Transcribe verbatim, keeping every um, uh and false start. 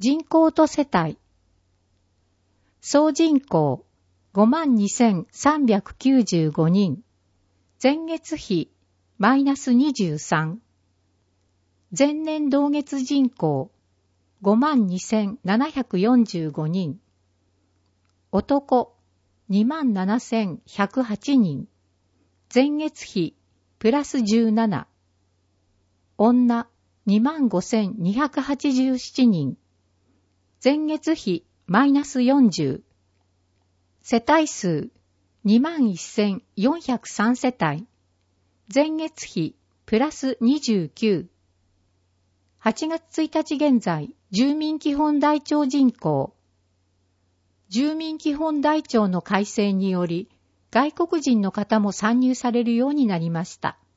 人口と世帯。総人口 ごまんにせんさんびゃくきゅうじゅうごにん。前月比マイナスにじゅうさん。前年同月人口 ごまんにせんななひゃくよんじゅうごにん。男 にまんななせんひゃくはちにん。前月比プラスじゅうなな。女 にまんごせんにひゃくはちじゅうななにん。前月比マイナスよんじゅう。世帯数 にまんせんよんひゃくさん 世帯。前月比プラスにじゅうきゅう。はちがつついたち現在、住民基本台帳人口。住民基本台帳の改正により、外国人の方も参入されるようになりました。